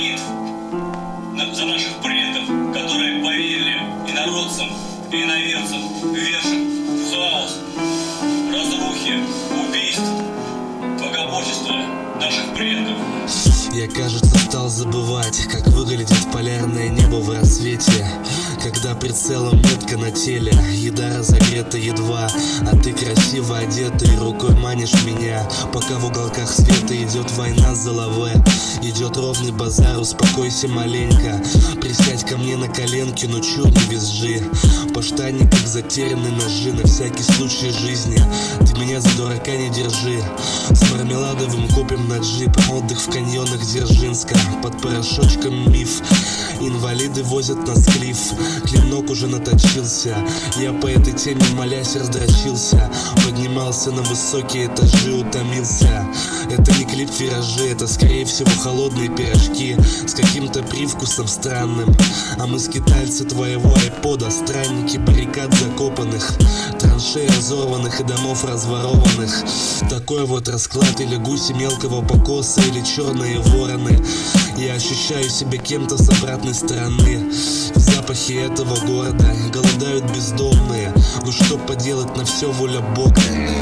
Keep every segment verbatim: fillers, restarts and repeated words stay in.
молитв за наших предков, которые поверили инородцам и иноверцам, вершим в хаос, разрухи, убийств, богоборчества наших предков. Я, кажется, стал забывать, как выглядит полярное небо в рассвете, когда прицелом метка на теле, еда разогрета едва, а ты красиво одетый, рукой манишь меня, пока в уголках света идет война за лаве. Идет ровный базар, успокойся маленько, присядь ко мне на коленки, но чур не визжи. По штане, как затерянные ножи, на всякий случай жизни, ты меня за дурака не держи. С мармеладовым купим на джип, отдых в каньонах Дзержинска, под порошочком миф. Инвалиды возят нас в клиф, клинок уже наточился. Я по этой теме, молясь, раздрочился, поднимался на высокие этажи, утомился. Это не клип виражи, это скорее всего холодные пирожки с каким-то привкусом странным. А мы скитальцы твоего айпода, странники баррикад закопанных, траншей разорванных и домов разворованных. Такой вот расклад: или гуси мелкого покоса, или черные вороны. Я ощущаю себя кем-то с обратной стороны. В запахе этого города голодают бездомные. Ну что поделать, на все воля Бога.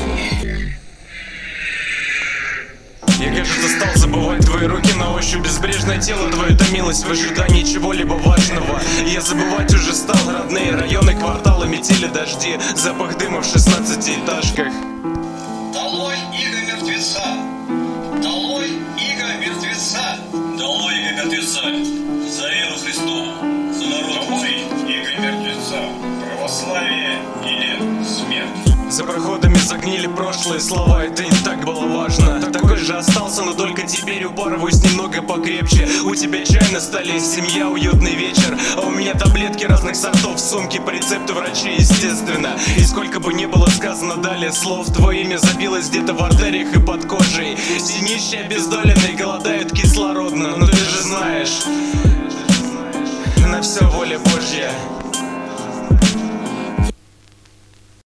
Я, кажется, стал забывать твои руки на ощупь, безбрежное тело твое томилось в ожидании чего-либо важного. Я забывать уже стал родные районы, кварталы, метели, дожди, запах дыма в шестнадцатиэтажках. Долой иго мертвеца! Долой иго мертвеца! Долой иго мертвеца! За веру Христову! За народ! Долой иго мертвеца! Православие или смерть! За проходами загнили прошлые слова, это не так было важно. Такой же остался, но только теперь упарываюсь немного покрепче. У тебя чай на столе, семья, уютный вечер, а у меня таблетки разных сортов в сумке по рецепту врачей, естественно. И сколько бы ни было сказано далее слов, твое имя забилось где-то в артериях и под кожей. Все нищие, обездоленные голодают кислородно, но ты же знаешь, на все воля Божья.